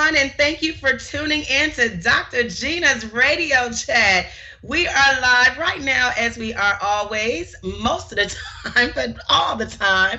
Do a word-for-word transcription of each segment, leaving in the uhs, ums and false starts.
everyone, and thank you for tuning in to Doctor Gina's Radio Chat. We are live right now, as we are always, most of the time, but all the time,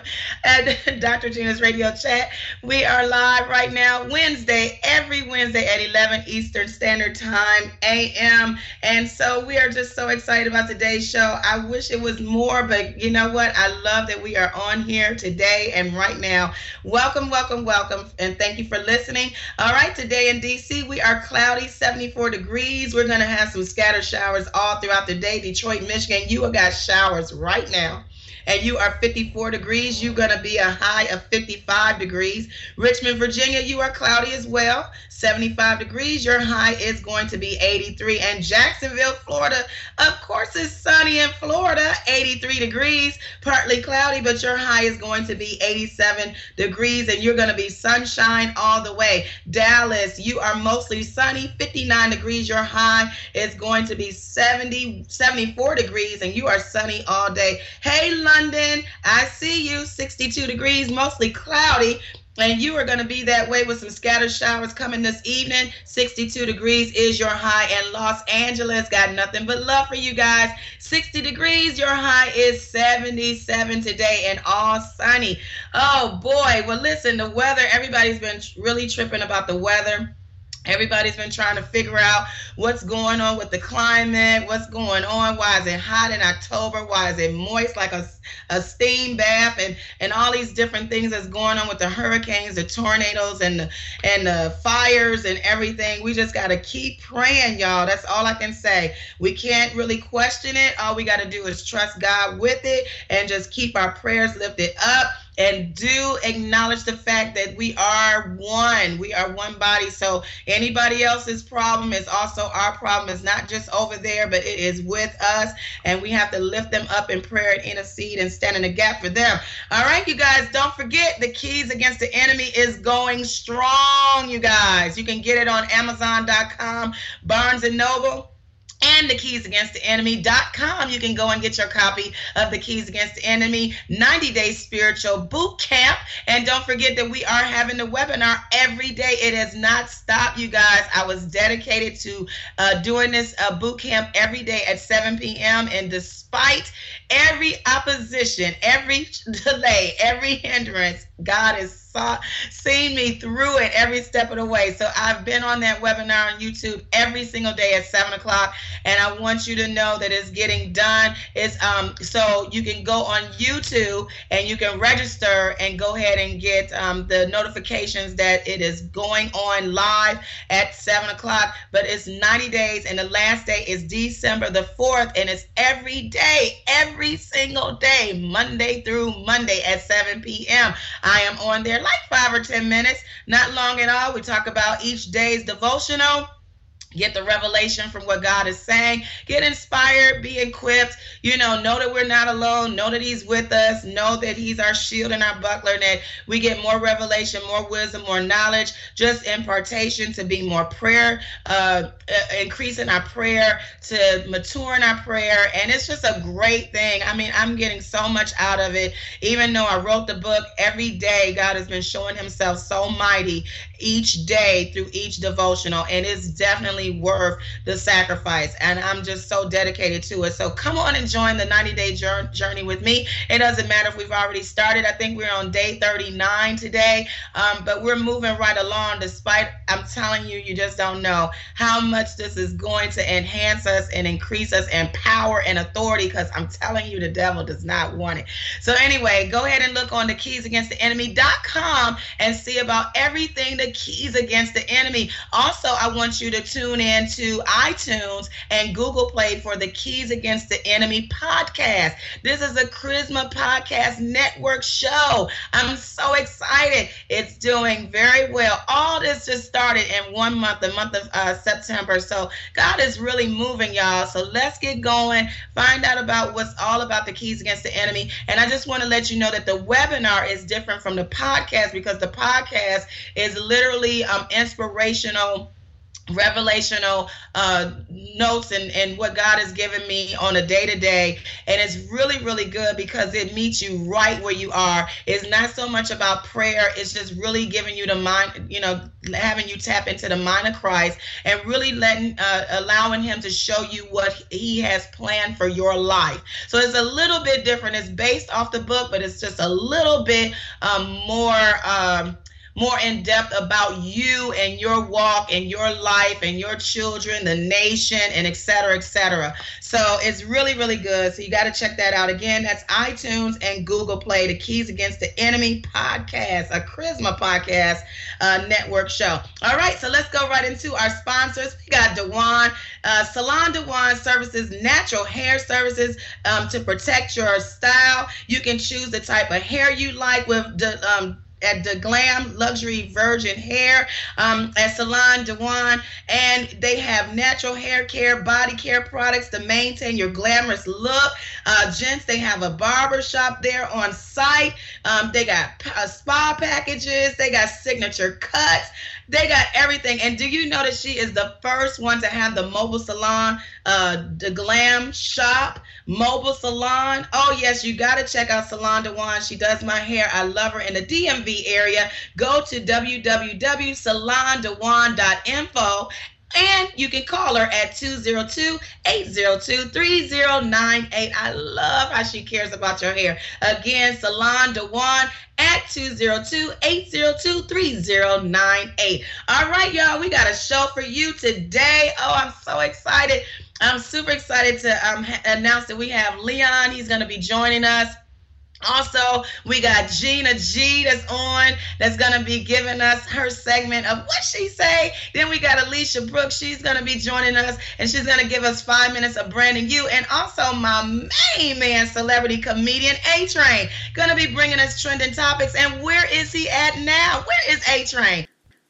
at Doctor Gina's Radio Chat. We are live right now, Wednesday, every Wednesday at eleven Eastern Standard Time, A M. And so we are just so excited about today's show. I wish it was more, but you know what? I love that we are on here today and right now. Welcome, welcome, welcome, and thank you for listening. All right, today in D C, we are cloudy, seventy-four degrees. We're going to have some scattered showers all throughout the day. Detroit, Michigan, you have got showers right now. And you are fifty-four degrees. You're going to be a high of fifty-five degrees. Richmond, Virginia, you are cloudy as well. seventy-five degrees. Your high is going to be eighty-three. And Jacksonville, Florida, of course, it's sunny in Florida. eighty-three degrees, partly cloudy, but your high is going to be eighty-seven degrees. And you're going to be sunshine all the way. Dallas, you are mostly sunny. fifty-nine degrees. Your high is going to be seventy, seventy-four degrees. And you are sunny all day. Hey, London, I see you. sixty-two degrees, mostly cloudy. And you are going to be that way with some scattered showers coming this evening. sixty-two degrees is your high. And Los Angeles, got nothing but love for you guys. sixty degrees, your high is seventy-seven today and all sunny. Oh boy, well listen, the weather, everybody's been really tripping about the weather. Everybody's been trying to figure out what's going on with the climate, what's going on, why is it hot in October, why is it moist like a, a steam bath, and, and all these different things that's going on with the hurricanes, the tornadoes, and the, and the fires and everything. We just got to keep praying, y'all. That's all I can say. We can't really question it. All we got to do is trust God with it and just keep our prayers lifted up. And do acknowledge the fact that we are one. We are one body. So anybody else's problem is also our problem. It's not just over there, but it is with us. And we have to lift them up in prayer and intercede and stand in the gap for them. All right, you guys, don't forget the Keys Against the Enemy is going strong, you guys. You can get it on Amazon dot com, Barnes and Noble, and the keys against the enemy dot com. You can go and get your copy of the Keys Against the Enemy ninety day Spiritual Boot Camp. And don't forget that we are having the webinar every day. It has not stopped, you guys. I was dedicated to uh, doing this uh, boot camp every day at seven p.m. And despite every opposition, every delay, every hindrance, God has seen me through it every step of the way. So I've been on that webinar on YouTube every single day at seven o'clock, and I want you to know that it's getting done. It's um so you can go on YouTube and you can register and go ahead and get um the notifications that it is going on live at seven o'clock. But it's ninety days, and the last day is December the fourth, and it's every day, every single day, Monday through Monday at seven p.m. I am on there like five or ten minutes, not long at all. We talk about each day's devotional. Get the revelation from what God is saying. Get inspired, be equipped. You know, know that we're not alone. Know that he's with us. Know that he's our shield and our buckler, and that we get more revelation, more wisdom, more knowledge, just impartation to be more prayer, uh, uh, increasing our prayer, to mature in our prayer. And it's just a great thing. I mean, I'm getting so much out of it. Even though I wrote the book, every day God has been showing himself so mighty each day through each devotional, and it's definitely worth the sacrifice, and I'm just so dedicated to it. So come on and join the ninety day journey with me. It doesn't matter if we've already started. I think we're on day thirty-nine today, um, but we're moving right along, despite, I'm telling you, you just don't know how much this is going to enhance us and increase us in power and authority, because I'm telling you, the devil does not want it. So anyway, go ahead and look on the keys against the enemy dot com and see about everything that Keys Against the Enemy. Also, I want you to tune in to iTunes and Google Play for the Keys Against the Enemy podcast. This is a Charisma Podcast Network show. I'm so excited. It's doing very well. All this just started in one month, the month of uh, September. So God is really moving, y'all. So let's get going. Find out about what's all about the Keys Against the Enemy. And I just want to let you know that the webinar is different from the podcast, because the podcast is literally um, inspirational revelational uh, notes and, and what God has given me on a day-to-day. And it's really, really good because it meets you right where you are. It's not so much about prayer. It's just really giving you the mind, you know, having you tap into the mind of Christ and really letting, uh, allowing him to show you what he has planned for your life. So it's a little bit different. It's based off the book, but it's just a little bit um, more, um, more in depth about you and your walk and your life and your children, the nation, and et cetera, et cetera. So it's really, really good. So you got to check that out. Again, that's iTunes and Google Play, the Keys Against the Enemy podcast, a Charisma podcast uh, network show. All right, so let's go right into our sponsors. We got Dewan, uh, Salon Dewan services natural hair services um, to protect your style. You can choose the type of hair you like with the um, at the Glam Luxury Virgin Hair um, at Salon Dewan, and they have natural hair care, body care products to maintain your glamorous look. Uh, gents, they have a barber shop there on site. Um, they got uh, spa packages. They got signature cuts. They got everything. And do you know that she is the first one to have the mobile salon, uh, the Glam Shop mobile salon? Oh, yes, you got to check out Salon Dewan. She does my hair. I love her in the D M V area. Go to w w w dot salon dewan dot info. And you can call her at two zero two, eight zero two, three zero nine eight. I love how she cares about your hair. Again, Salon Dewan at two zero two, eight zero two, three zero nine eight. All right, y'all, we got a show for you today. Oh, I'm so excited. I'm super excited to um, ha- announce that we have Leon. He's going to be joining us. Also, we got Gina G that's on, that's going to be giving us her segment of what she say. Then we got Alicia Brooks. She's going to be joining us, and she's going to give us five minutes of Brandon Yu. And also my main man, celebrity comedian A-Train, going to be bringing us trending topics. And where is he at now? Where is A-Train?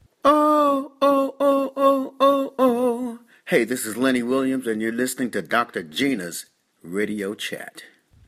Oh, oh, oh, oh, oh, oh. Hey, this is Lenny Williams, and you're listening to Doctor Gina's Radio Chat.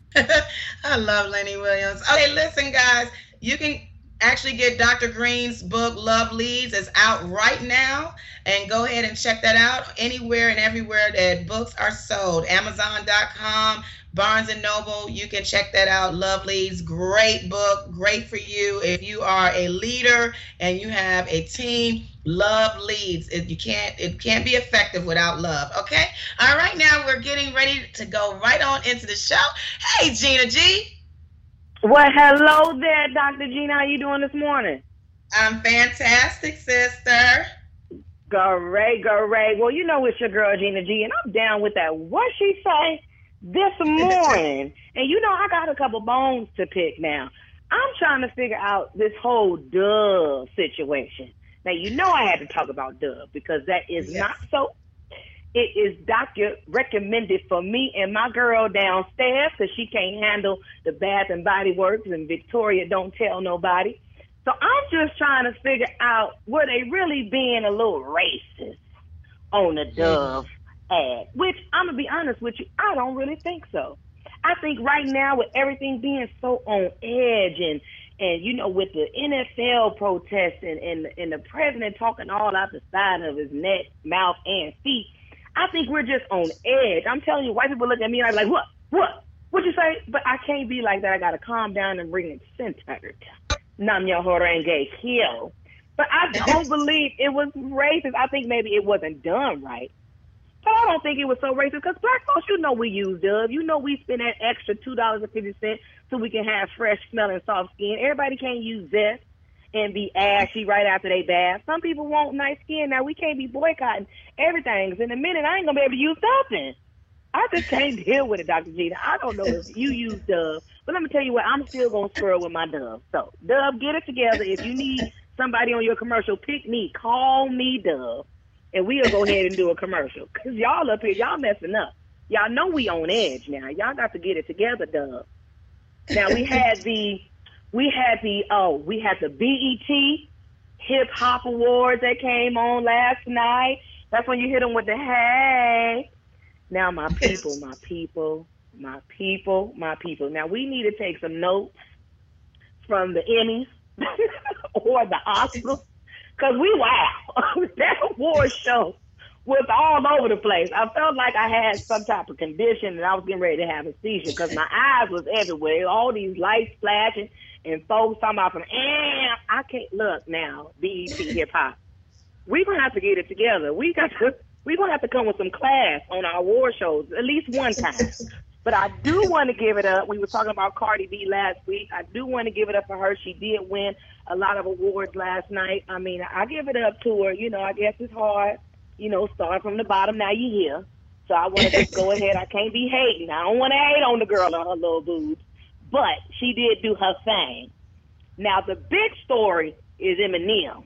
I love Lenny Williams. Okay, listen, guys, you can actually get Doctor Green's book, Love Leads. It's out right now, and go ahead and check that out anywhere and everywhere that books are sold. Amazon dot com, Barnes and Noble, you can check that out. Love Leads, great book, great for you if you are a leader and you have a team. Love leads. It, you can't, it can't be effective without love. Okay. All right. Now we're getting ready to go right on into the show. Hey, Gina G. Well, hello there, Doctor Gina. How you doing this morning? I'm fantastic, sister. Great, great. Well, you know it's your girl Gina G, and I'm down with that. What she say this morning? And you know I got a couple bones to pick now. I'm trying to figure out this whole Dove situation. Now, you know I had to talk about Dove because that is yes. not so. It is doctor recommended for me and my girl downstairs because she can't handle the Bath and Body Works and Victoria don't tell nobody. So I'm just trying to figure out, were they really being a little racist on the Dove ad? Which, I'm going to be honest with you, I don't really think so. I think right now with everything being so on edge and And, you know, with the N F L protests and, and, and the president talking all out the side of his neck, mouth, and feet, I think we're just on edge. I'm telling you, white people look at me and I'm like, what? What? What'd you say? But I can't be like that. I got to calm down and bring it centered. Nam yo horenge kill. But I don't believe it was racist. I think maybe it wasn't done right. But I don't think it was so racist because black folks, you know we use Dove. You know we spend that extra two dollars and fifty cents so we can have fresh smelling soft skin. Everybody can't use Zest and be ashy right after they bath. Some people want nice skin. Now we can't be boycotting everything. Because in a minute, I ain't going to be able to use nothing. I just can't deal with it, Doctor Gina. I don't know if you use Dove. But let me tell you what, I'm still going to swirl with my Dove. So, Dove, get it together. If you need somebody on your commercial, pick me. Call me Dove. And we'll go ahead and do a commercial. Because y'all up here, y'all messing up. Y'all know we on edge now. Y'all got to get it together, Dove. Now, we had the, we had the, oh, we had the B E T Hip Hop Awards that came on last night. That's when you hit them with the hey. Now, my people, my people, my people, my people. Now, we need to take some notes from the Emmys or the Oscars. Because we wow. That award award show was all over the place. I felt like I had some type of condition and I was getting ready to have a seizure because my eyes was everywhere. All these lights flashing and folks talking about from, eh, I can't look now, B E T hip hop. We're going to have to get it together. We got to, we're going to have to come with some class on our award shows at least one time. But I do want to give it up. We were talking about Cardi B last week. I do want to give it up for her. She did win a lot of awards last night. I mean, I give it up to her. You know, I guess it's hard. You know, starting from the bottom, now you here. So I want to just go ahead. I can't be hating. I don't want to hate on the girl and her little boobs. But she did do her thing. Now, the big story is Eminem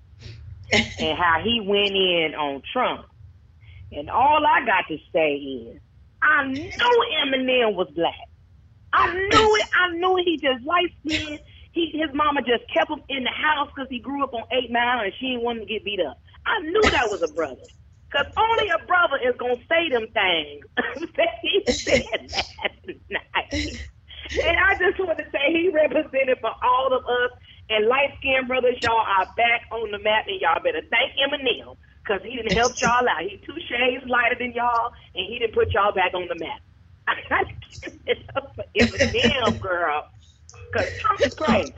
and how he went in on Trump. And all I got to say is, I knew Eminem was black. I knew it. I knew it. He just light-skinned. He, his mama just kept him in the house because he grew up on eight mile and she didn't want him to get beat up. I knew that was a brother. Because only a brother is going to say them things that he said last night. And I just want to say he represented for all of us. And light-skinned brothers, y'all are back on the map, and y'all better thank Eminem because he didn't help y'all out. He's two shades lighter than y'all, and he didn't put y'all back on the map. I got to give it up for Eminem, girl, because Trump is crazy.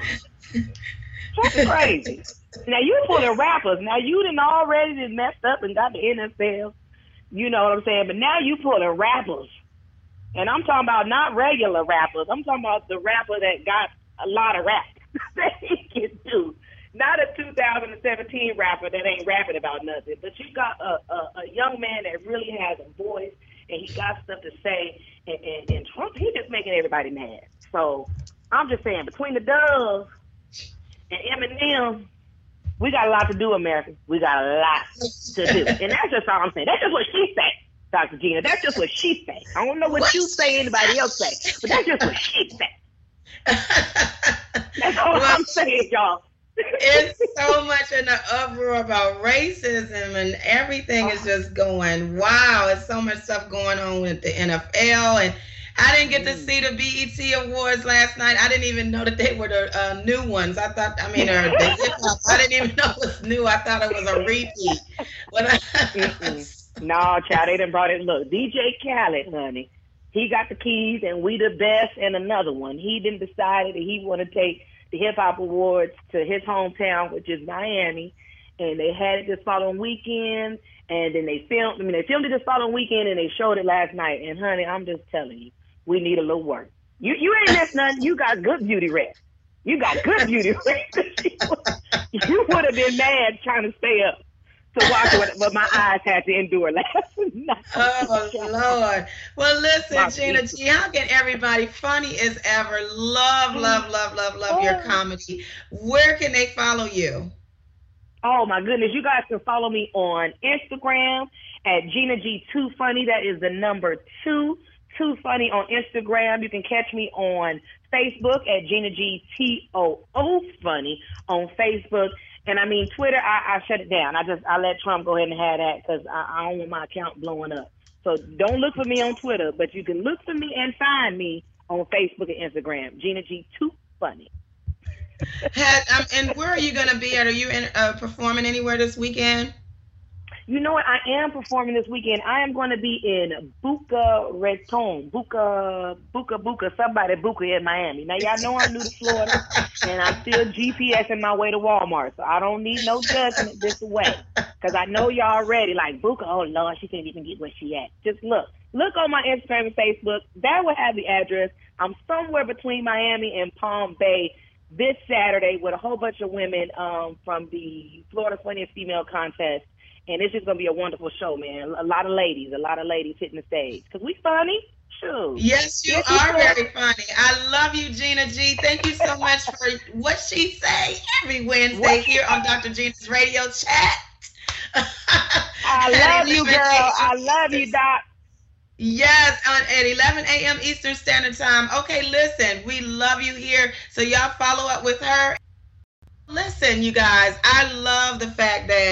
Trump is crazy. Now, you pulling rappers. Now, you done already done messed up and got the N F L. You know what I'm saying? But now you pulling rappers. And I'm talking about not regular rappers. I'm talking about the rapper that got a lot of rap that he can do. Not a two thousand seventeen rapper that ain't rapping about nothing. But you got a, a, a young man that really has a voice and he got stuff to say. And, and, and Trump, he just making everybody mad. So I'm just saying, between the Dove and Eminem, we got a lot to do, America. We got a lot to do. And that's just all I'm saying. That's just what she said, Doctor Gina. That's just what she said. I don't know what, what you say, anybody else say, but that's just what she said. That's all well, I'm saying, y'all. It's so much in the uproar about racism and everything is just going, wow, it's so much stuff going on with the N F L. And I didn't get to see the B E T Awards last night. I didn't even know that they were the uh, new ones. I thought, I mean, or the hip-hop. I didn't even know it was new. I thought it was a repeat. When I, no, child, they done brought it. Look, D J Khaled, honey, he got the keys and We the Best and another one. He didn't decide that he want to take the hip-hop awards to his hometown, which is Miami, and they had it this following weekend, and then they filmed, I mean, they filmed it this following weekend, and they showed it last night, and honey, I'm just telling you, we need a little work. You you ain't missed nothing. You got good beauty rest. You got good beauty rest. You would have been mad trying to stay up to watch what, but my eyes had to endure last night. Oh, Lord. Well, listen, my Gina people. G, how can everybody, funny as ever, love, love, love, love, love oh. your comedy. Where can they follow you? Oh, my goodness. You guys can follow me on Instagram at Gina G two Funny. That is the number two. Too Funny on Instagram. You can catch me on Facebook at Gina G T O O Funny on Facebook. And I mean, Twitter, I, I shut it down. I just, I let Trump go ahead and have that because I, I don't want my account blowing up. So don't look for me on Twitter, but you can look for me and find me on Facebook and Instagram, Gina G Too Funny. Had, um, and where are you going to be at? Are you in, uh, performing anywhere this weekend? You know what? I am performing this weekend. I am going to be in Boca Raton, Boca, Boca, Boca, somebody Boca in Miami. Now, y'all know I'm new to Florida, and I'm still GPSing my way to Walmart, so I don't need no judgment this way, because I know y'all ready. Like, Boca, oh, Lord, she can't even get where she at. Just look. Look on my Instagram and Facebook. That will have the address. I'm somewhere between Miami and Palm Bay this Saturday with a whole bunch of women um, from the Florida Funniest Female Contest. And it's just going to be a wonderful show, man. A lot of ladies, a lot of ladies hitting the stage. Because we funny. Sure. Yes, you yes, are very funny. I love you, Gina G. Thank you so much for what she say every Wednesday what? here on Doctor Gina's Radio Chat. I love you, girl. I love you, Doc. Yes, on, at eleven a.m. Eastern Standard Time. Okay, listen, we love you here. So y'all follow up with her. Listen, you guys, I love the fact that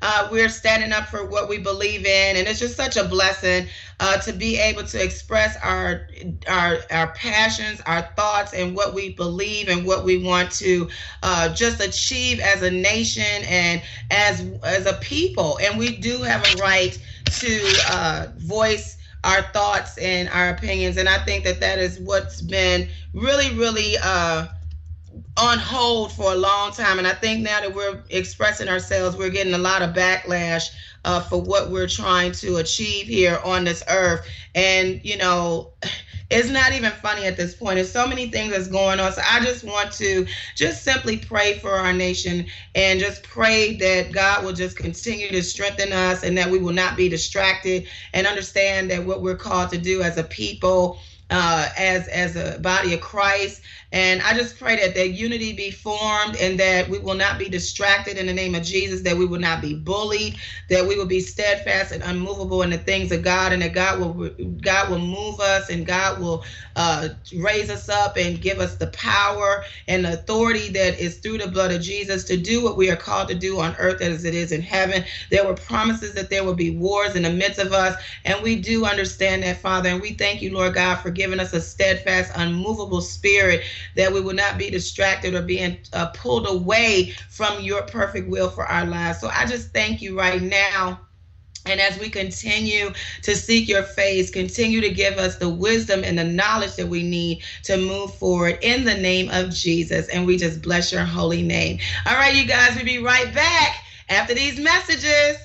uh, we're standing up for what we believe in. And it's just such a blessing uh, to be able to express our, our, our passions, our thoughts, and what we believe and what we want to uh, just achieve as a nation and as, as a people. And we do have a right to uh, voice our thoughts and our opinions. And I think that that is what's been really, really uh, on hold for a long time. And I think now that we're expressing ourselves, we're getting a lot of backlash uh, for what we're trying to achieve here on this earth. And, you know, it's not even funny at this point. There's so many things that's going on. So I just want to just simply pray for our nation and just pray that God will just continue to strengthen us and that we will not be distracted and understand that what we're called to do as a people, uh, as, as a body of Christ. And I just pray that that unity be formed and that we will not be distracted in the name of Jesus, that we will not be bullied, that we will be steadfast and unmovable in the things of God, and that God will God will move us and God will uh, raise us up and give us the power and the authority that is through the blood of Jesus to do what we are called to do on earth as it is in heaven. There were promises that there will be wars in the midst of us, and we do understand that, Father, and we thank you, Lord God, for giving us a steadfast, unmovable spirit, that we will not be distracted or being uh, pulled away from your perfect will for our lives. So I just thank you right now. And as we continue to seek your face, continue to give us the wisdom and the knowledge that we need to move forward in the name of Jesus. And we just bless your holy name. All right, you guys, we'll be right back after these messages.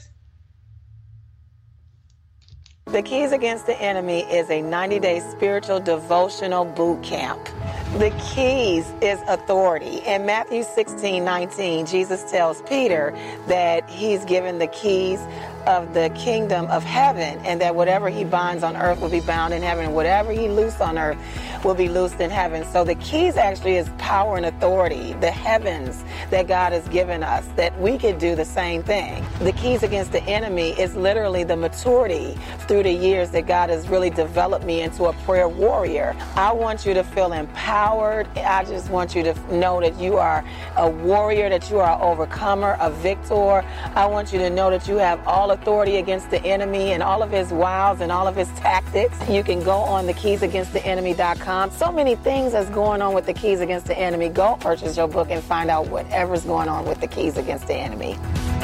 The Keys Against the Enemy is a ninety-day spiritual devotional boot camp. The keys is authority. In Matthew sixteen nineteen, Jesus tells Peter that he's given the keys of the kingdom of heaven, and that whatever he binds on earth will be bound in heaven, and whatever he loosed on earth will be loosed in heaven. So the keys actually is power and authority, the heavens that God has given us, that we could do the same thing. The keys against the enemy is literally the maturity through the years that God has really developed me into a prayer warrior. I want you to feel empowered. I just want you to know that you are a warrior, that you are an overcomer, a victor. I want you to know that you have all authority against the enemy and all of his wiles and all of his tactics. You can go on the keys against the enemy dot com. So many things that's going on with the Keys Against the Enemy. Go purchase your book and find out whatever's going on with the Keys Against the Enemy.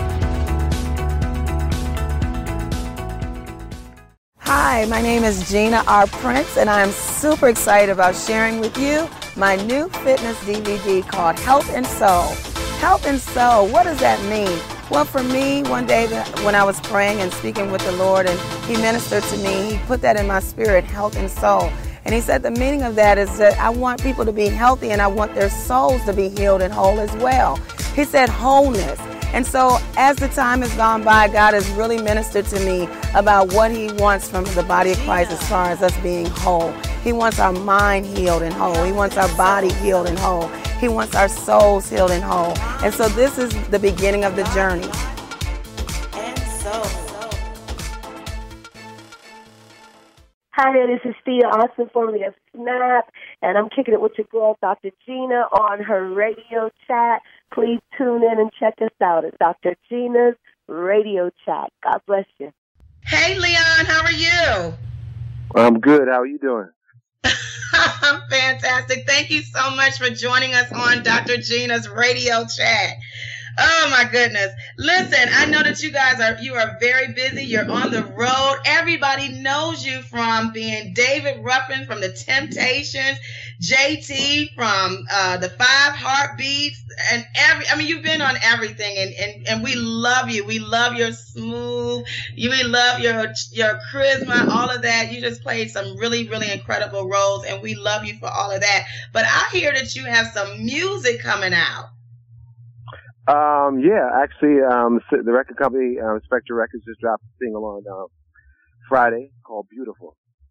Hi, my name is Gina R. Prince, and I'm super excited about sharing with you my new fitness D V D called Health and Soul. Health and Soul, what does that mean? Well, for me, one day when I was praying and speaking with the Lord and he ministered to me, he put that in my spirit, health and soul. And he said the meaning of that is that I want people to be healthy and I want their souls to be healed and whole as well. He said wholeness. And so as the time has gone by, God has really ministered to me about what he wants from the body of Christ as far as us being whole. He wants our mind healed and whole. He wants our body healed and whole. He wants our souls healed and whole. And so this is the beginning of the journey. And so. Hi there, this is Thea Austin, formerly of Snap, and I'm kicking it with your girl, Doctor Gina, on her radio chat. Please tune in and check us out at Doctor Gina's radio chat. God bless you. Hey, Leon, how are you? I'm good. How are you doing? I'm fantastic. Thank you so much for joining us on Doctor Gina's radio chat. Oh my goodness. Listen, I know that you guys are, you are very busy. You're on the road. Everybody knows you from being David Ruffin from the Temptations, J T from uh, the Five Heartbeats, and every, I mean, you've been on everything, and, and, and we love you. We love your smooth, you, we love your, your charisma, all of that. You just played some really, really incredible roles, and we love you for all of that. But I hear that you have some music coming out. Um, yeah, actually, um, the record company, um, Spectre Records, just dropped a single on uh, Friday called Beautiful.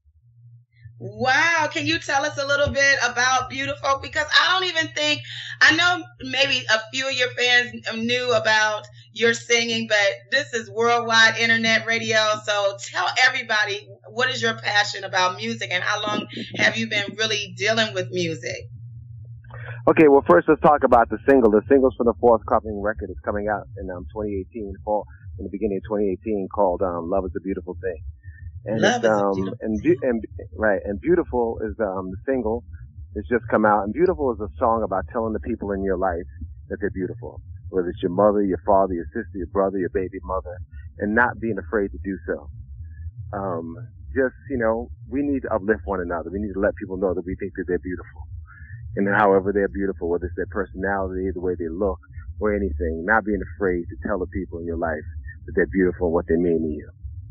Wow. Can you tell us a little bit about Beautiful? Because I don't even think, I know maybe a few of your fans knew about your singing, but this is worldwide internet radio. So tell everybody, what is your passion about music and how long have you been really dealing with music? Okay, well, first let's talk about the single. The singles for the forthcoming record is coming out in um, twenty eighteen, fall, in the beginning of twenty eighteen called um, "Love Is a Beautiful Thing," and Love it's is a um beautiful and, be- and right and "Beautiful" is um the single. It's just come out, and "Beautiful" is a song about telling the people in your life that they're beautiful, whether it's your mother, your father, your sister, your brother, your baby mother, and not being afraid to do so. Um, just you know, we need to uplift one another. We need to let people know that we think that they're beautiful. And however they're beautiful, whether it's their personality, the way they look, or anything, not being afraid to tell the people in your life that they're beautiful and what they mean to you.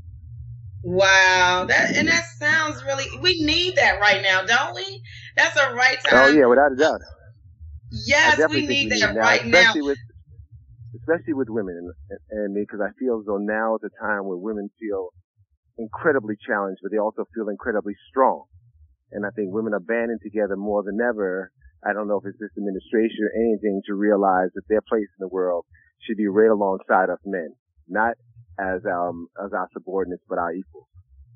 Wow, that and that sounds really. We need that right now, don't we? That's a right time. Oh yeah, without a doubt. Yes, we need we that need right now, especially now. with especially with women, and, and because I feel as though now is a time where women feel incredibly challenged, but they also feel incredibly strong. And I think women are banding together more than ever. I don't know if it's this administration or anything to realize that their place in the world should be right alongside us men, not as um as our subordinates, but our equals.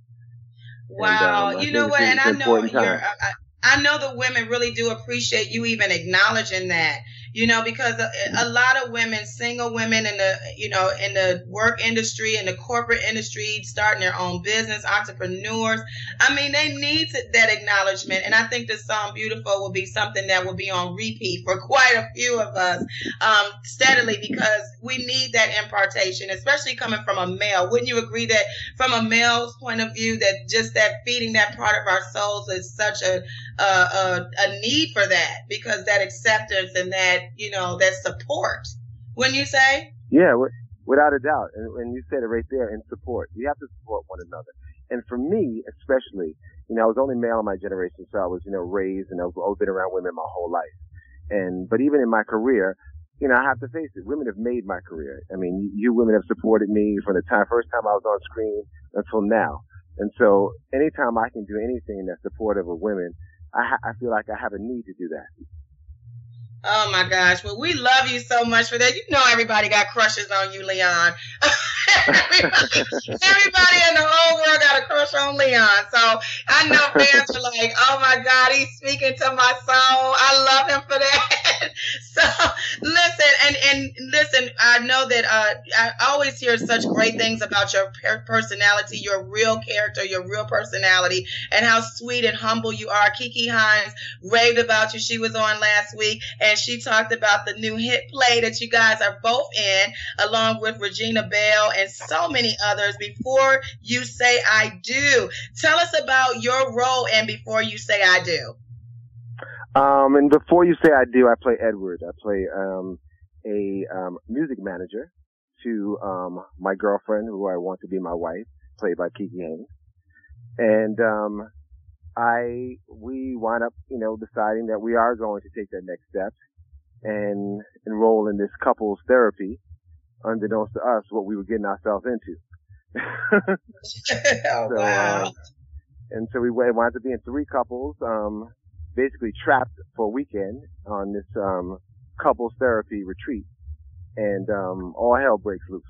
Wow, and, um, you know what? And I know you're. Time. I, I know the women really do appreciate you even acknowledging that, you know, because a, a lot of women, single women in the, you know, in the work industry, in the corporate industry, starting their own business, entrepreneurs. I mean, they need to, that acknowledgement. And I think the song "Beautiful" will be something that will be on repeat for quite a few of us um, steadily, because we need that impartation, especially coming from a male. Wouldn't you agree that from a male's point of view, that just that feeding that part of our souls is such a Uh, a, a need for that, because that acceptance and that, you know, that support, wouldn't you say? Yeah, w- without a doubt. And, and you said it right there, in support. We have to support one another. And for me, especially, you know, I was only male in my generation, so I was, you know, raised and I've always been around women my whole life. And, but even in my career, you know, I have to face it. Women have made my career. I mean, you, you women have supported me from the time, first time I was on screen until now. And so anytime I can do anything that's supportive of women, I, ha- I feel like I have a need to do that. Oh my gosh. Well, we love you so much for that. You know, everybody got crushes on you, Leon. everybody, everybody in the whole world got a crush on Leon. So I know fans are like, oh my God, he's speaking to my soul. I love him for that. So listen, and, and listen, I know that uh, I always hear such great things about your personality, your real character, your real personality, and how sweet and humble you are. Kiki Hines raved about you. She was on last week, and she talked about the new hit play that you guys are both in, along with Regina Bell and so many others. Before You Say I Do, tell us about your role in Before You Say I Do. Um, and Before You Say I Do, I play Edward. I play um, a um, music manager to um, my girlfriend, who I want to be my wife, played by Kiki Haynes. And um, I we wind up, you know, deciding that we are going to take that next step and enroll in this couples therapy, unbeknownst to us what we were getting ourselves into. Oh, so, wow. Uh, and so we wound up being three couples, um, basically trapped for a weekend on this um, couples therapy retreat, and um, all hell breaks loose.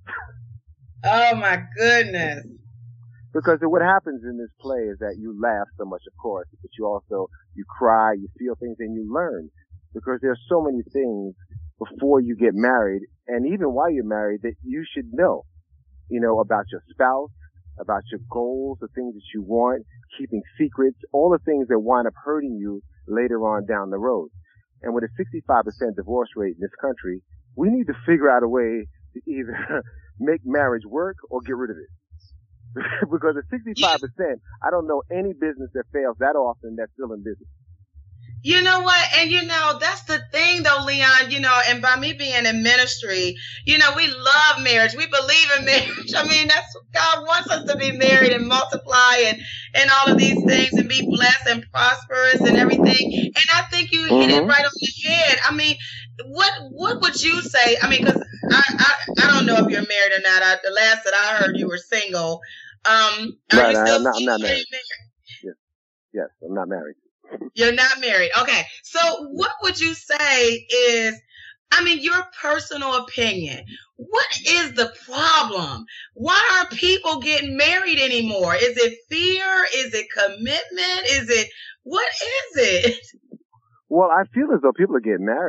Oh my goodness. Because what happens in this play is that you laugh so much, of course, but you also, you cry, you feel things, and you learn. Because there's so many things before you get married, and even while you're married, that you should know, you know, about your spouse, about your goals, the things that you want, keeping secrets, all the things that wind up hurting you later on down the road. And with a sixty-five percent divorce rate in this country, we need to figure out a way to either make marriage work or get rid of it. Because at sixty-five percent, I don't know any business that fails that often that's still in business. You know what? And, you know, that's the thing, though, Leon, you know, and by me being in ministry, you know, we love marriage. We believe in marriage. I mean, that's God wants us to be married and multiply and, and all of these things and be blessed and prosperous and everything. And I think you Mm-hmm. hit it right on the head. I mean, what what would you say? I mean, because I, I, I don't know if you're married or not. I, the last that I heard, you were single. Um, are Right, you I- still I'm not- I'm not single? married. Yes, yes, I'm not married. You're not married. Okay. So what would you say is, I mean, your personal opinion, what is the problem? Why aren't people getting married anymore? Is it fear? Is it commitment? Is it, what is it? Well, I feel as though people are getting married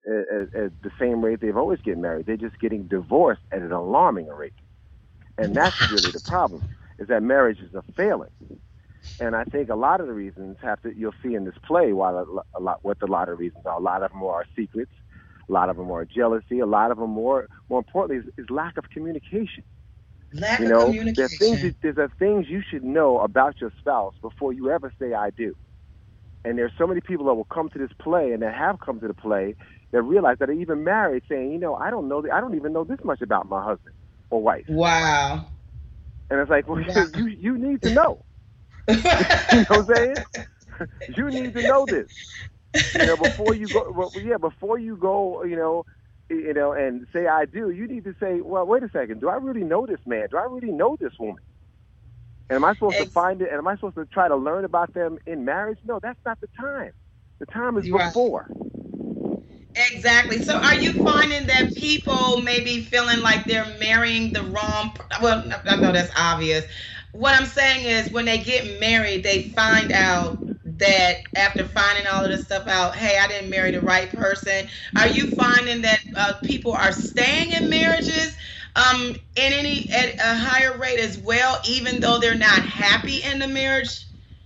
at, at the same rate they've always get married. They're just getting divorced at an alarming rate. And that's really the problem, is that marriages are failing. And I think a lot of the reasons have to, you'll see in this play, while a, a lot, what a lot of reasons are. A lot of them are secrets. A lot of them are jealousy. A lot of them, more more importantly, is, is lack of communication. Lack you know, of communication. There's things, there's a things you should know about your spouse before you ever say I do. And there's so many people that will come to this play and that have come to the play that realize that they're even married saying, you know, I don't know, I don't even know this much about my husband or wife. Wow. And it's like, well, wow. you you need to know. You know what I'm saying? You need to know this. You know, before you go, well, yeah, before you go, you know, you know, and say I do, you need to say, well, wait a second, do I really know this man? Do I really know this woman? And am I supposed Ex- to find it? And am I supposed to try to learn about them in marriage? No, that's not the time. The time is right. before. Exactly. So are you finding that people may be feeling like they're marrying the wrong, well, I know that's obvious. What I'm saying is when they get married, they find out that after finding all of this stuff out, hey, I didn't marry the right person. Are you finding that uh, people are staying in marriages um, in any at a higher rate as well, even though they're not happy in the marriage?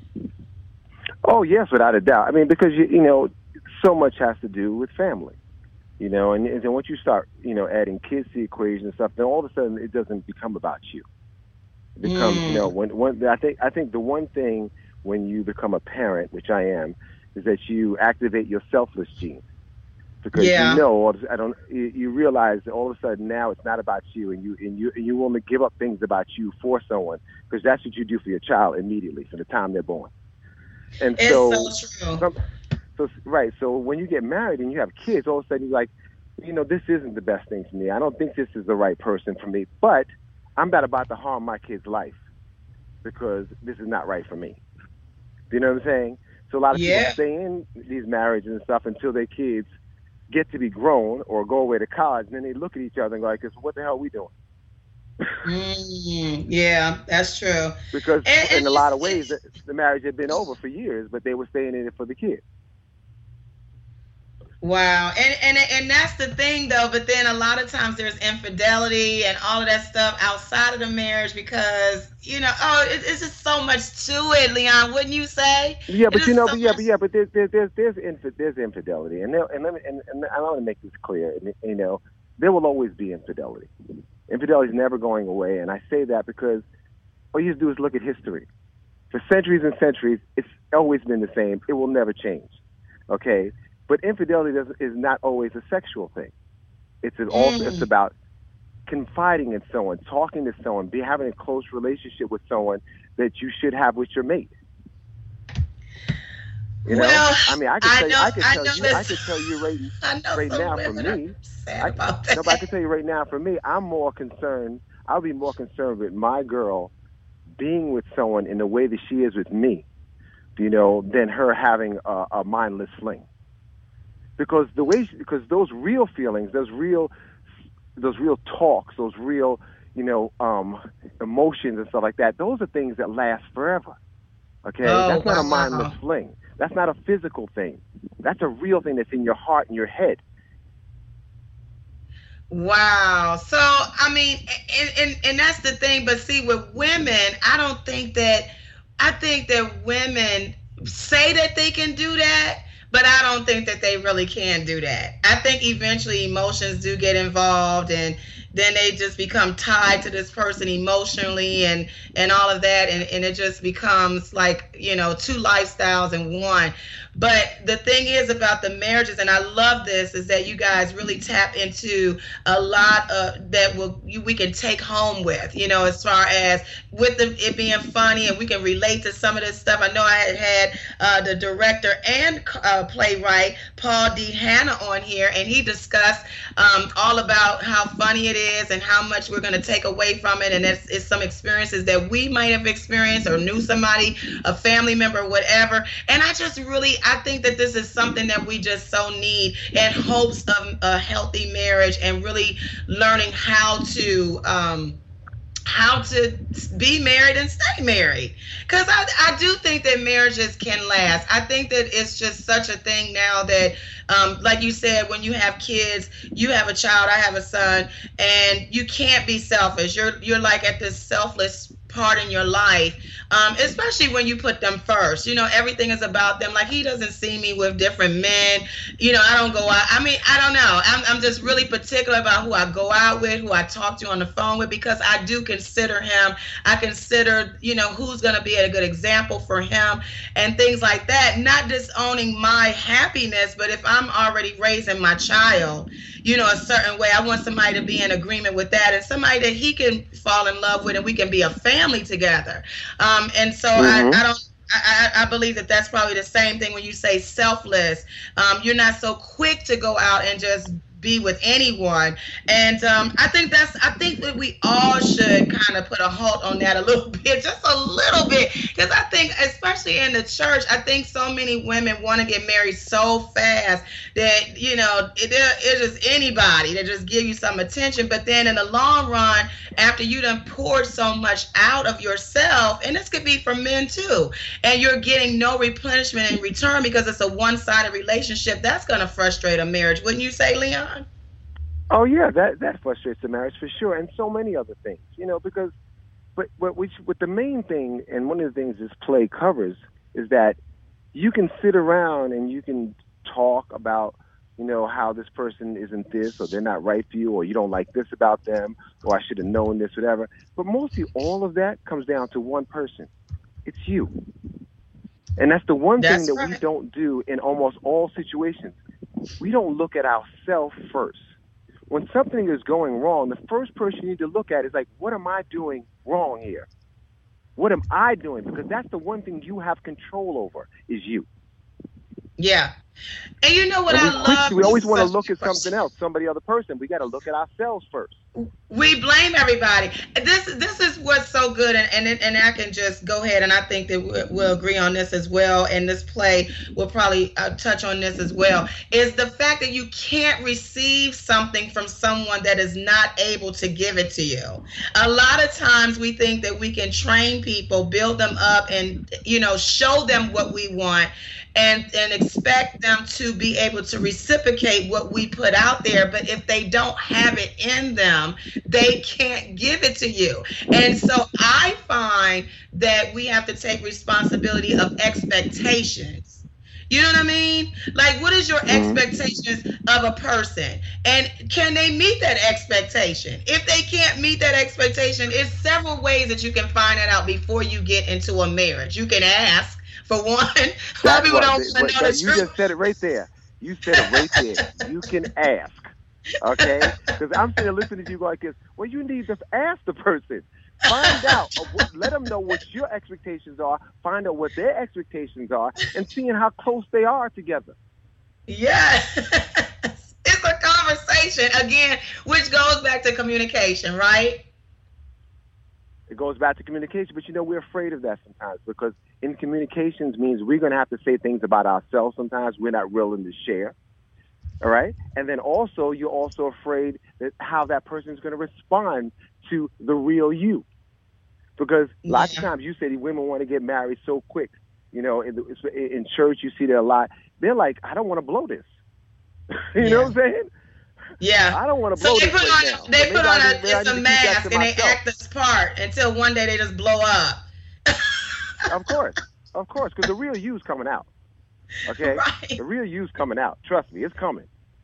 Oh, yes, without a doubt. I mean, because, you, you know, so much has to do with family, you know, and, and then once you start, you know, adding kids to the equation and stuff, then all of a sudden it doesn't become about you. It becomes, mm. you know, when, when I think, I think the one thing when you become a parent, which I am, is that you activate your selfless gene. Because yeah. you know, I don't. You realize that all of a sudden now it's not about you, and you and you and you want to give up things about you for someone, because that's what you do for your child immediately from the time they're born. And it's so, so true. Some, so right. So when you get married and you have kids, all of a sudden you're like, you know, this isn't the best thing for me. I don't think this is the right person for me. But I'm not about to harm my kid's life because this is not right for me. You know what I'm saying? So a lot of yeah. people stay in these marriages and stuff until their kids get to be grown or go away to college, and then they look at each other and go like, what the hell are we doing? mm, yeah, that's true. Because and, in and a lot of ways, the, the marriage had been over for years, but they were staying in it for the kids. Wow. And, and and that's the thing, though. But then a lot of times there's infidelity and all of that stuff outside of the marriage because, you know, oh, it, it's just so much to it, Leon, wouldn't you say? Yeah, but it you know, so but yeah, much... but yeah, but there's there's there's there's, inf- there's infidelity, and there, and let me and, and I want to make this clear. You know, there will always be infidelity. Infidelity is never going away, and I say that because all you have to do is look at history. For centuries and centuries, it's always been the same. It will never change. Okay. But infidelity does, is not always a sexual thing. It's an also mm. it's about confiding in someone, talking to someone, be having a close relationship with someone that you should have with your mate. You know, well, I mean, I could tell I know, you, I could I tell you, I could tell you right, right now for me. I, no, but I can tell you right now for me, I'm more concerned. I'll be more concerned with my girl being with someone in the way that she is with me, you know, than her having a, a mindless fling. Because the way, she, because those real feelings, those real, those real talks, those real, you know, um, emotions and stuff like that, those are things that last forever. Okay, oh, that's not wow. a mindless fling. That's not a physical thing. That's a real thing that's in your heart and your head. Wow. So, I mean, and, and, and that's the thing. But see, with women, I don't think that, I think that women say that they can do that, but I don't think that they really can do that. I think eventually emotions do get involved, and then they just become tied to this person emotionally and, and all of that. And, and it just becomes like, you know, two lifestyles in one. But the thing is about the marriages, and I love this, is that you guys really tap into a lot of that will you, we can take home with, you know, as far as with the, it being funny, and we can relate to some of this stuff. I know I had had uh, the director and uh, playwright Paul D. Hanna on here, and he discussed um, all about how funny it is and how much we're going to take away from it. And it's, it's some experiences that we might have experienced or knew somebody, a family member, whatever. And I just really, I think that this is something that we just so need in hopes of a healthy marriage and really learning how to, um, how to be married and stay married. Because I, I do think that marriages can last. I think that it's just such a thing now that, um, like you said, when you have kids, you have a child, I have a son, and you can't be selfish. You're you're like at this selfless part in your life, um, especially when you put them first. You know, everything is about them. Like, he doesn't see me with different men. You know, I don't go out. I mean, I don't know. I'm, I'm just really particular about who I go out with, who I talk to on the phone with, because I do consider him. I consider, you know, who's going to be a good example for him and things like that. Not disowning my happiness, but if I'm already raising my child, you know, a certain way, I want somebody to be in agreement with that, and somebody that he can fall in love with, and we can be a family together. Um, and so mm-hmm. I, I don't. I, I believe that that's probably the same thing when you say selfless. Um, you're not so quick to go out and just be with anyone. And um, I think that's, I think that we all should kind of put a halt on that a little bit, just a little bit. Because I think, especially in the church, I think so many women want to get married so fast that, you know, it, it's just anybody that just give you some attention. But then in the long run, after you done poured so much out of yourself, and this could be for men too, and you're getting no replenishment in return because it's a one-sided relationship, that's going to frustrate a marriage. Wouldn't you say, Leon? Oh yeah, that that frustrates the marriage for sure, and so many other things, you know. Because, but what which what the main thing, and one of the things this play covers, is that you can sit around and you can talk about, you know, how this person isn't this, or they're not right for you, or you don't like this about them, or I should have known this, whatever. But mostly all of that comes down to one person. It's you, and that's the one that's thing that right. we don't do in almost all situations. We don't look at ourselves first. When something is going wrong, the first person you need to look at is like, what am I doing wrong here? What am I doing? Because that's the one thing you have control over, is you. Yeah. And you know what I quick, love? We always want to look at something else, somebody other person. We got to look at ourselves first. We blame everybody. This this is what's so good, and and, it, and I can just go ahead, and I think that we'll, we'll agree on this as well, and this play will probably uh, touch on this as well, is the fact that you can't receive something from someone that is not able to give it to you. A lot of times we think that we can train people, build them up, and, you know, show them what we want, and and expect them to be able to reciprocate what we put out there. But if they don't have it in them, they can't give it to you. And so I find that we have to take responsibility of expectations. You know what I mean? Like, what is your expectations of a person? And can they meet that expectation? If they can't meet that expectation, there's several ways that you can find that out before you get into a marriage. You can ask. For one, a lot of people don't want to know the truth. You just said it right there. You said it right there. You can ask, okay? Because I'm sitting listening to you like this. Well, you need to ask the person. Find out. What, let them know what your expectations are. Find out what their expectations are, and seeing how close they are together. Yes. It's a conversation, again, which goes back to communication, right? It goes back to communication, but you know, we're afraid of that sometimes, because in communications means we're going to have to say things about ourselves sometimes we're not willing to share, all right? And then also, you're also afraid that how that person is going to respond to the real you, because yeah. lots of times you say women want to get married so quick. You know, in, the, in church you see that a lot. They're like, I don't want to blow this. you yeah. know what I'm saying? Yeah, I don't want to blow so they this put right on now. they put on a, need, it's a mask and they act this part until one day they just blow up. Of course, of course, because the real you's coming out. Okay, right. The real you's coming out. Trust me, it's coming.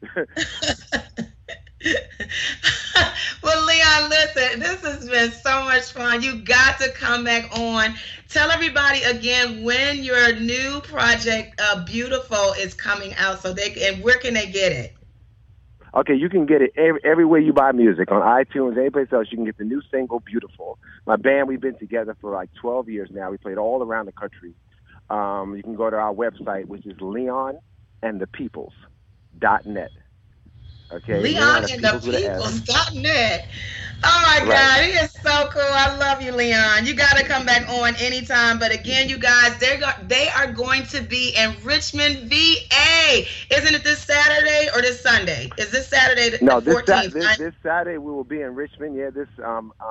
Well, Leon, listen, this has been so much fun. You got to come back on. Tell everybody again when your new project, uh, Beautiful, is coming out, so they and where can they get it? Okay, you can get it every, everywhere you buy music, on iTunes, any place else. You can get the new single, Beautiful. My band, we've been together for like twelve years now. We played all around the country. Um, you can go to our website, which is leon and the peoples dot net. Okay, Leon and the peoples dot net. Oh my God, right. It is so cool. I love you, Leon. You got to come back on anytime. But again, you guys, they're go- they are going to be in Richmond, V A. Isn't it this Saturday or this Sunday? Is this Saturday the no, this, fourteenth? Sa- this, this Saturday we will be in Richmond. Yeah, this um, um,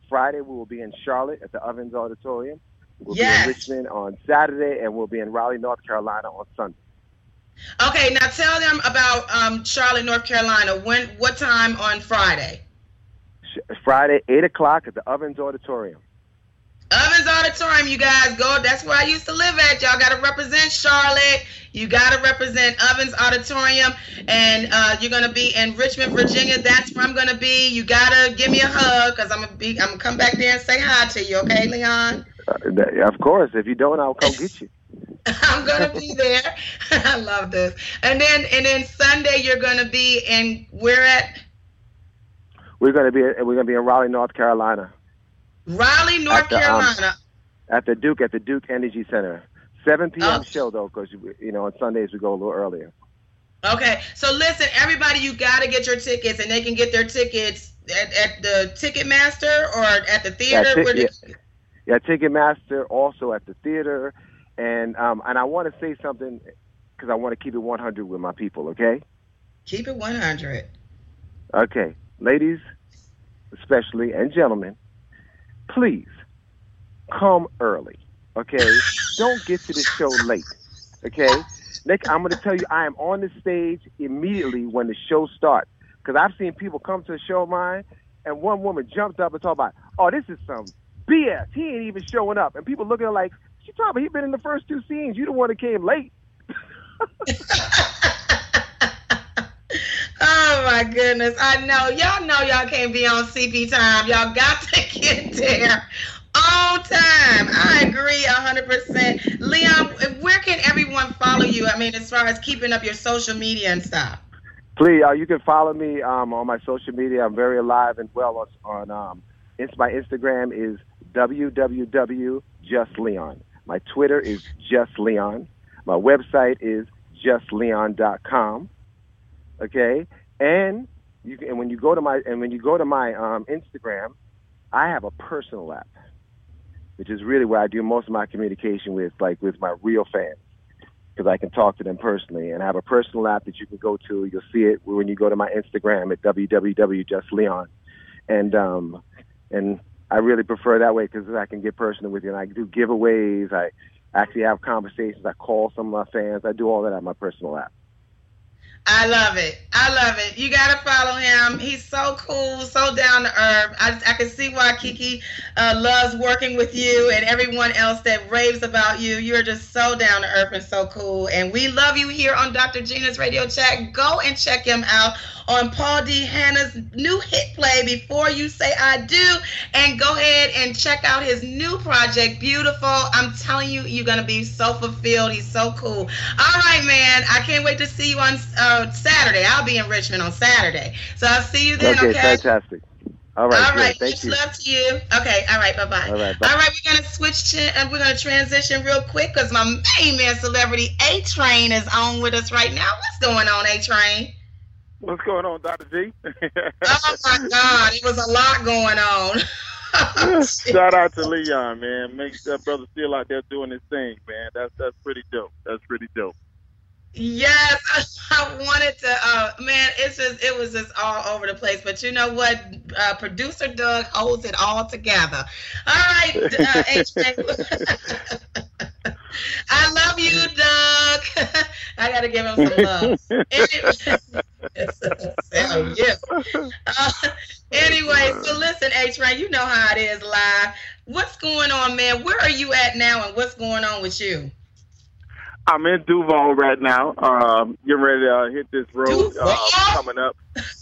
Friday, we will be in Charlotte at the Ovens Auditorium. We'll yes. be in Richmond on Saturday, and we'll be in Raleigh, North Carolina on Sunday. Okay, now tell them about um, Charlotte, North Carolina. When, what time on Friday? Friday, eight o'clock at the Ovens Auditorium. Ovens Auditorium, you guys go. That's where I used to live at. Y'all got to represent Charlotte. You got to represent Ovens Auditorium. And uh, you're going to be in Richmond, Virginia. That's where I'm going to be. You got to give me a hug because I'm going to be. I'm going to come back there and say hi to you. Okay, Leon? Uh, of course. If you don't, I'll come get you. I'm going to be there. I love this. And then and then Sunday, you're going to be in where at? We're going to be we're going to be in Raleigh, North Carolina. Raleigh, North at the, Carolina. Um, at the Duke, at the Duke Energy Center. seven p.m. Oh. show, though, because, you know, on Sundays we go a little earlier. Okay. So, listen, everybody, you got to get your tickets, and they can get their tickets at, at the Ticketmaster or at the theater. Yeah, Where t- they- yeah. yeah, Ticketmaster, also at the theater. And um, and I want to say something because I want to keep it one hundred with my people, okay? Keep it one hundred. Okay. Ladies, especially, and gentlemen, please come early, okay? Don't get to the show late, okay? Nick, I'm going to tell you, I am on the stage immediately when the show starts because I've seen people come to a show of mine, and one woman jumps up and talks about, oh, this is some B S. He ain't even showing up. And people look at her like, she talking about he been in the first two scenes. You the one that came late. Oh, my goodness. I know. Y'all know y'all can't be on C P time. Y'all got to get there on time. I agree one hundred percent. Leon, where can everyone follow you? I mean, as far as keeping up your social media and stuff. Please, uh, you can follow me um, on my social media. I'm very alive and well on, on um, my Instagram is w w w dot just leon. My Twitter is just leon. My website is just leon dot com. Okay, and you can, and when you go to my and when you go to my um, Instagram, I have a personal app, which is really where I do most of my communication with, like with my real fans, because I can talk to them personally. And I have a personal app that you can go to. You'll see it when you go to my Instagram at w w w dot just leon. And um, and I really prefer that way because I can get personal with you. And I do giveaways. I actually have conversations. I call some of my fans. I do all that on my personal app. I love it. I love it. You got to follow him. He's so cool, so down to earth. I, I can see why Kiki uh, loves working with you and everyone else that raves about you. You're just so down to earth and so cool. And we love you here on Doctor Gina's Radio Chat. Go and check him out on Paul D. Hannah's new hit play, Before You Say I Do. And go ahead and check out his new project, Beautiful. I'm telling you, you're going to be so fulfilled. He's so cool. All right, man. I can't wait to see you on uh, Saturday. I'll be in Richmond on Saturday. So I'll see you then, okay? Okay, fantastic. All right, all good. right. Thank Much you. love to you. Okay, all right, bye-bye. All right, bye. All right, we're going to switch to, uh, we're going to transition real quick because my main man celebrity, A-Train, is on with us right now. What's going on, A-Train? What's going on, Doctor G? Oh, my God. It was a lot going on. Shout out to Leon, man. Make that brother still out there doing his thing, man. That's that's pretty dope. That's pretty dope. Yes, I, I wanted to, uh, man, it's just, it was just all over the place. But you know what? Uh, Producer Doug holds it all together. All right, uh, H-J. I love you, Doug. I got to give him some love. Anyway, yes. uh, anyway, so listen, H-Ray, you know how it is live. What's going on, man? Where are you at now, and what's going on with you? I'm in Duval right now. Um, getting ready to uh, hit this road uh, coming up.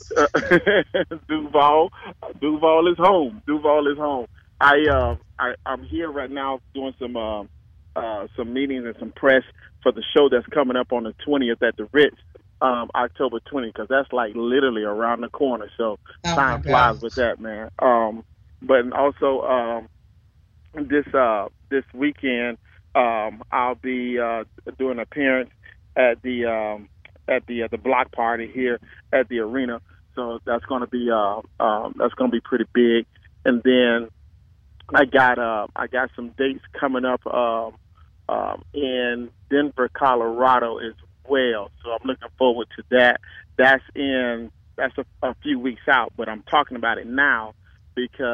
Duval, Duval is home. Duval is home. I, uh, I I'm here right now doing some uh, uh, some meetings and some press for the show that's coming up on the twentieth at the Ritz, um, October twentieth, because that's like literally around the corner. So oh time flies with that, man. Um, but also um, this uh, this weekend. Um, I'll be uh, doing an appearance at the um, at the uh, the block party here at the arena, so that's going to be uh, um, that's going to be pretty big. And then I got uh, I got some dates coming up um, um, in Denver, Colorado as well. So I'm looking forward to that. That's in that's a, a few weeks out, but I'm talking about it now because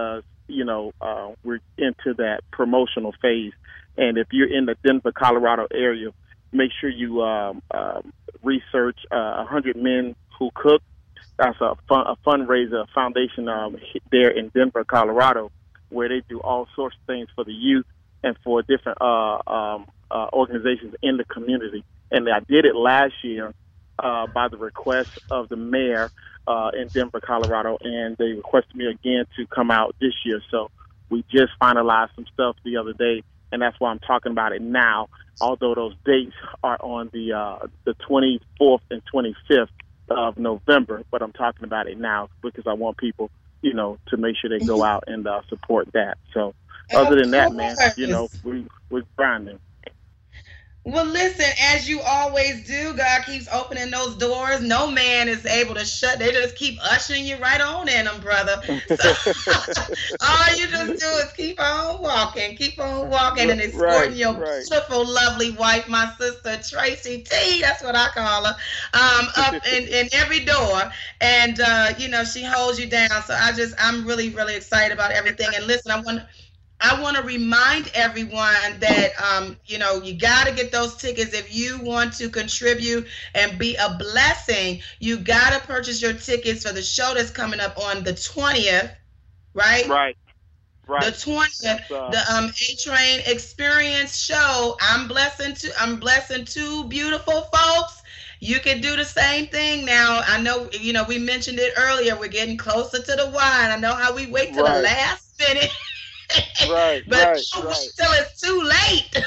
you know, uh, we're into that promotional phase. And if you're in the Denver, Colorado area, make sure you um, uh, research uh, one hundred Men Who Cook. That's a, fun, a fundraiser, a foundation um, there in Denver, Colorado, where they do all sorts of things for the youth and for different uh, um, uh, organizations in the community. And I did it last year uh, by the request of the mayor uh, in Denver, Colorado, and they requested me again to come out this year. So we just finalized some stuff the other day, and that's why I'm talking about it now, although those dates are on the uh, the twenty-fourth and twenty-fifth of November, but I'm talking about it now because I want people, you know, to make sure they go out and uh, support that. So other than that, man, you know, we, we're grinding. Well, listen, as you always do, God keeps opening those doors. No man is able to shut. They just keep ushering you right on in them, brother. So, all you just do is keep on walking, keep on walking and escorting right, your right. beautiful, lovely wife, my sister, Tracy T, that's what I call her, um, up in, in every door. And, uh, you know, she holds you down. So I just, I'm really, really excited about everything. And listen, I want to, I want to remind everyone that, um, you know, you got to get those tickets. If you want to contribute and be a blessing, you got to purchase your tickets for the show that's coming up on the twentieth, right? Right, right. The twentieth, uh, the um, A-Train Experience show. I'm blessing, to, I'm blessing two beautiful folks. You can do the same thing now. I know, you know, we mentioned it earlier. We're getting closer to the wine. I know how we wait till right. the last minute. Right, but right, don't right. wait till it's too late.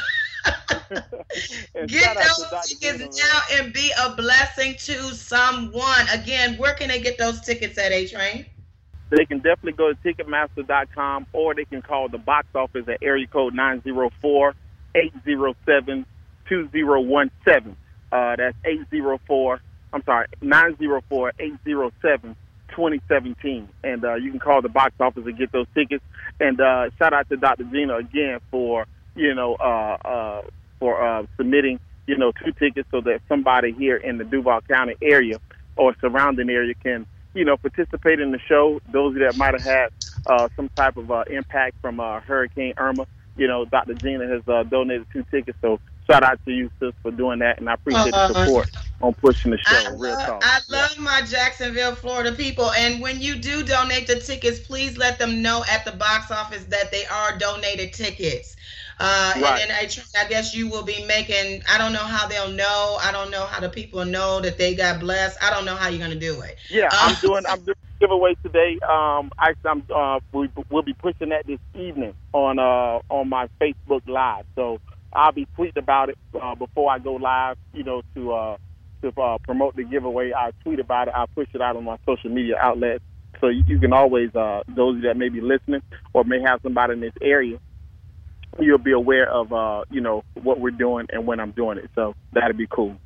Get those tickets now and be a blessing to someone. Again, where can they get those tickets at, A-Train? They can definitely go to Ticketmaster dot com, or they can call the box office at area code nine zero four, eight zero seven, two zero one seven. Uh, that's eight zero four, I'm sorry, nine zero four, eight zero seven, twenty seventeen. And uh, you can call the box office and get those tickets. And uh, shout out to Doctor Gina again for, you know, uh, uh, for uh, submitting, you know, two tickets so that somebody here in the Duval County area or surrounding area can, you know, participate in the show. Those that might have had uh, some type of uh, impact from uh, Hurricane Irma, you know, Doctor Gina has uh, donated two tickets. So shout out to you, sis, for doing that. And I appreciate uh, the support on pushing the show. I Real love, talk. I love my Jacksonville, Florida people. And when you do donate the tickets, please let them know at the box office that they are donated tickets. Uh, right. And then I, I guess you will be making, I don't know how they'll know. I don't know how the people know that they got blessed. I don't know how you're going to do it. Yeah, uh, I'm doing, I'm doing a giveaway today. Um, I, I'm, uh, we, we'll be pushing that this evening on, uh, on my Facebook Live. So I'll be tweeting about it uh, before I go live, you know, to uh, to uh, promote the giveaway. I tweet about it. I push it out on my social media outlets. So you, you can always, uh, those that may be listening or may have somebody in this area, you'll be aware of, uh, you know, what we're doing and when I'm doing it. So that'd be cool.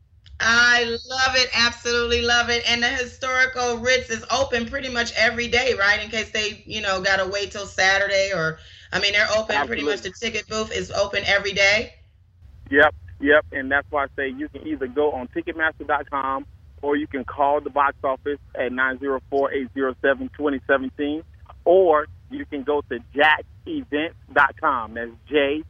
I love it. Absolutely love it. And the Historical Ritz is open pretty much every day, right? In case they, you know, got to wait till Saturday or, I mean, they're open. Absolutely. Pretty much the ticket booth is open every day. Yep, yep. And that's why I say you can either go on Ticketmaster dot com or you can call the box office at nine zero four, eight zero seven, two zero one seven, or you can go to jax events dot com. That's J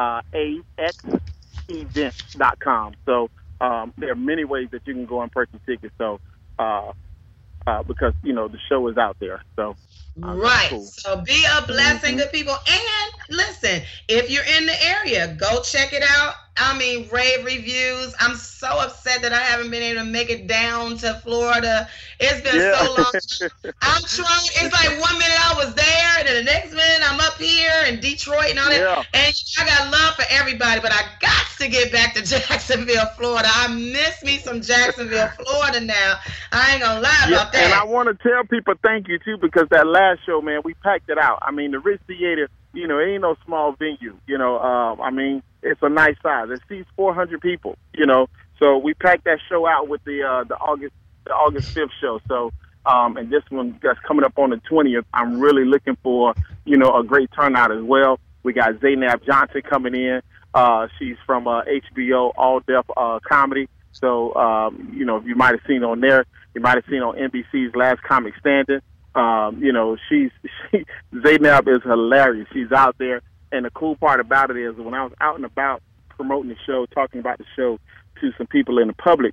A X events dot com. So um, there are many ways that you can go and purchase tickets. So uh, uh, because, you know, the show is out there. So. Uh, right. cool. So be a blessing, mm-hmm. good people. And listen, if you're in the area, go check it out. I mean, rave reviews. I'm so upset that I haven't been able to make it down to Florida. It's been yeah. so long. I'm trying. It's like one minute I was there, and then the next minute I'm up here in Detroit and all that. Yeah. And I got love for everybody, but I got to get back to Jacksonville, Florida. I miss me some Jacksonville, Florida now. I ain't gonna lie yeah, about that. And I want to tell people thank you too, because that last show, man, we packed it out. I mean, the Ritz Theater, you know, it ain't no small venue. You know, um, I mean, it's a nice size. It seats four hundred people. You know, so we packed that show out with the uh, the August the August fifth show. So, um, and this one that's coming up on the twentieth. I'm really looking for, you know, a great turnout as well. We got Zaynab Johnson coming in. Uh, she's from uh, H B O All Deaf uh, Comedy. So, um, you know, you might have seen on there. You might have seen on N B C's Last Comic Standing. Um, you know, she's she, Zaynab is hilarious. She's out there, and the cool part about it is when I was out and about promoting the show, talking about the show to some people in the public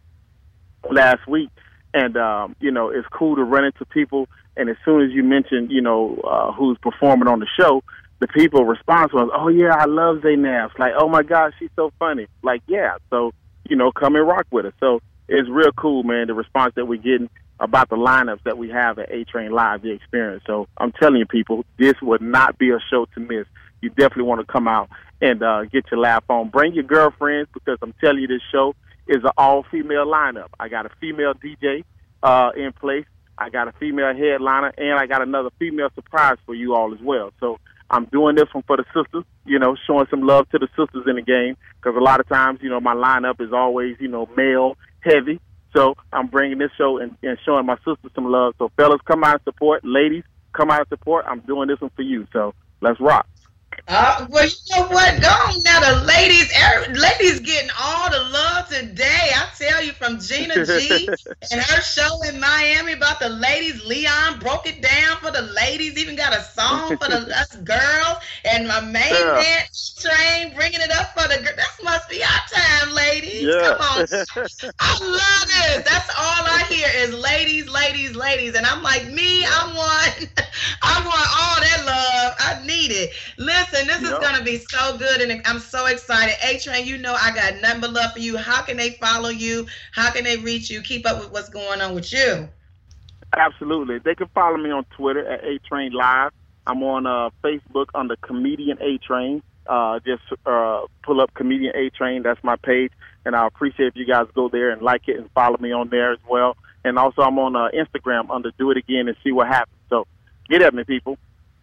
last week, and um, you know, it's cool to run into people. And as soon as you mention, you know, uh, who's performing on the show, the people response was, "Oh yeah, I love Zaynab." It's like, "Oh my gosh, she's so funny." Like, yeah, so you know, come and rock with her. So it's real cool, man. The response that we're getting about the lineups that we have at A-Train Live, the experience. So I'm telling you, people, this would not be a show to miss. You definitely want to come out and uh, get your laugh on. Bring your girlfriends, because I'm telling you, this show is an all-female lineup. I got a female D J uh, in place. I got a female headliner, and I got another female surprise for you all as well. So I'm doing this one for the sisters, you know, showing some love to the sisters in the game, because a lot of times, you know, my lineup is always, you know, male-heavy. So I'm bringing this show and, and showing my sisters some love. So fellas, come out and support. Ladies, come out and support. I'm doing this one for you. So let's rock. Uh, well, you know what? Go on now. The ladies, every, ladies getting all the love today. I tell you, from Gina G and her show in Miami about the ladies. Leon broke it down for the ladies. Even got a song for the us girls. And my main yeah. man, Train, bringing it up for the girls. That must be our time, ladies. Yeah. Come on. I love it. That's all I hear is ladies, ladies, ladies. And I'm like, me, I want, I want all that love. I need it. Listen, this is yep. going to be so good, and I'm so excited. A-Train, you know I got nothing but love for you. How can they follow you? How can they reach you? Keep up with what's going on with you? Absolutely. They can follow me on Twitter at A-Train Live. I'm on uh, Facebook under Comedian A-Train. Uh, just uh, pull up Comedian A-Train. That's my page, and I appreciate if you guys go there and like it and follow me on there as well. And also I'm on uh, Instagram under Do It Again and See What Happens. So get at me, people.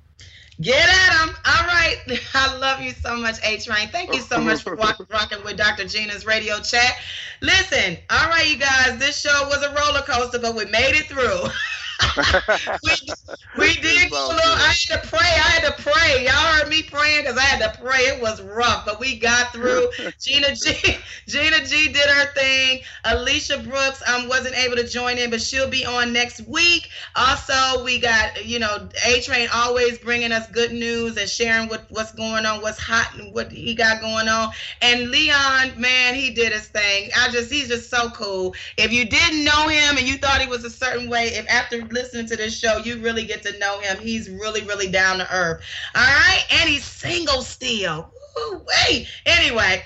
Get at them. All right. I love you so much, A-Train. Thank you so much for rock, rocking with Doctor Gina's radio chat. Listen, all right, you guys, this show was a roller coaster, but we made it through. we, we did go a little, I had to pray. I had to pray. Y'all heard me praying because I had to pray. It was rough, but we got through. Gina G, Gina G did her thing. Alicia Brooks um wasn't able to join in, but she'll be on next week. Also, we got, you know, A-Train always bringing us good news and sharing what, what's going on, what's hot and what he got going on. And Leon, man, he did his thing. I just, he's just so cool. If you didn't know him and you thought he was a certain way, if after listening to this show, you really get to know him. He's really, really down to earth. All right? And he's single still. Ooh, wait. Anyway,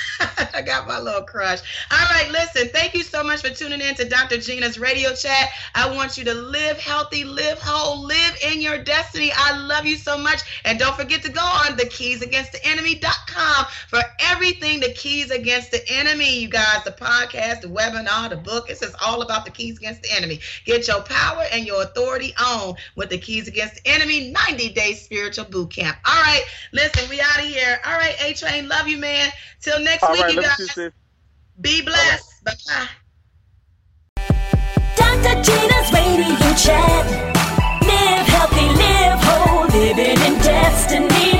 I got my little crush. All right, listen, thank you so much for tuning in to Doctor Gina's radio chat. I want you to live healthy, live whole, live in your destiny. I love you so much. And don't forget to go on the keys against the enemy dot com for everything the Keys Against the Enemy, you guys, the podcast, the webinar, the book. It's just all about the Keys Against the Enemy. Get your power and your authority on with the Keys Against the Enemy ninety day spiritual boot camp. All right, listen, we out of here. All right, A-Train, love you, man. Till next all week, right, you guys. Be blessed. Right. Bye-bye. Doctor Gina's radio chat. Live healthy, live whole, living in destiny.